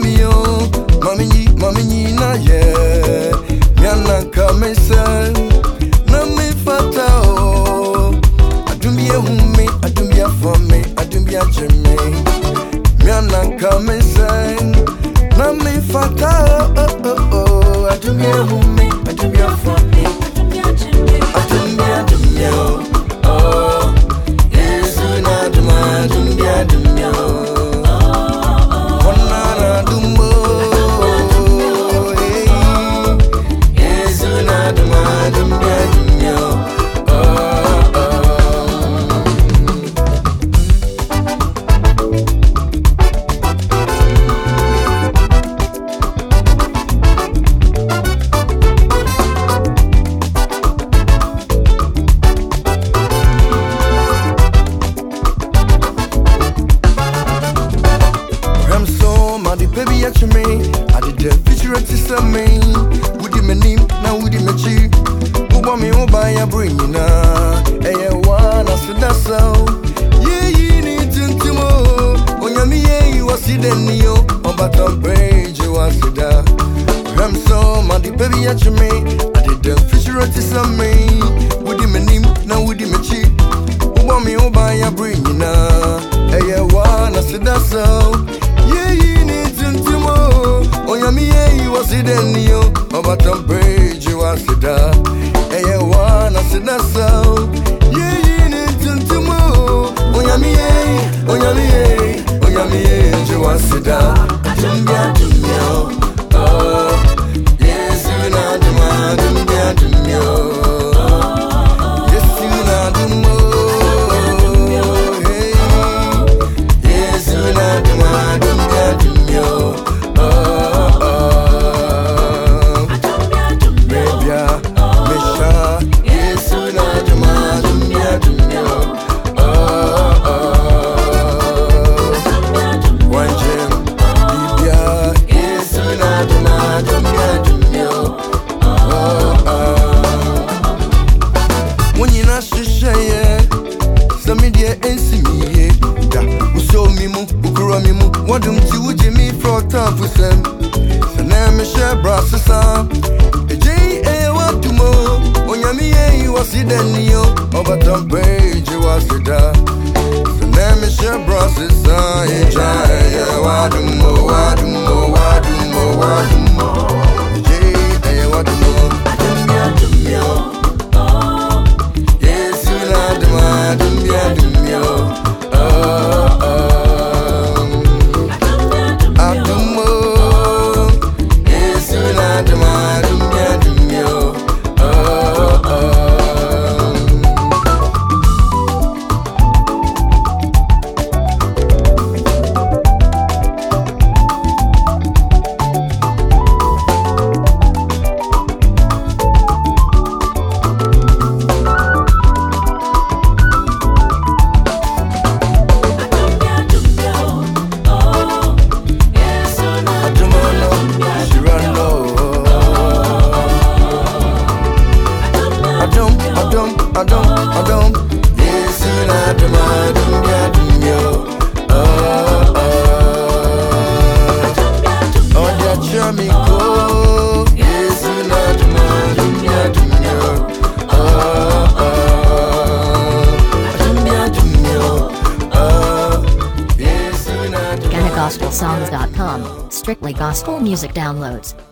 Mami na ye Miana kame se Na me fata o Adumbia hume, adumbia fome, adumbia jeme Miana kame se Na me fata o Adumbia hume, adumbia fome, adumbia jeme Adumbia dumbia oh Yesu na duma, adumbia dumbia Wanana dumbo baby at me, I did the picture at this me. Would you name now? Would you mechi? Who want me over your brain? Eh, one as for that sound. Yeah, you need to more. On your me, you was it then you on bottom page, you was it there. I'm so mad, baby at me, I did the picture at this me. Would you name now? Would you mechi? Who want me over your brain? Eh, one as for that sound. Yeah, you need oh, yeah, you was it then you about the bridge, you was it there. Hey, one, I said that's so. Yeah, you need to move. Oh, yeah, me, you was it there. Oh, yes, you know, the man, yes, you know, the more. Hey, yes, you know, the man, what do you Jimmy for time for some? So now me share brasses on. A what to more? On Yami, you was it then you over the bridge, you was it there. So now me share brasses on. What do more? What do more? What do more? What do more? What do more? Oh, yes, you know the man, I don't, yes, you know, the man, oh, that charming go, yes, you know, the man, GhanaGospelSongs.com, strictly gospel music downloads.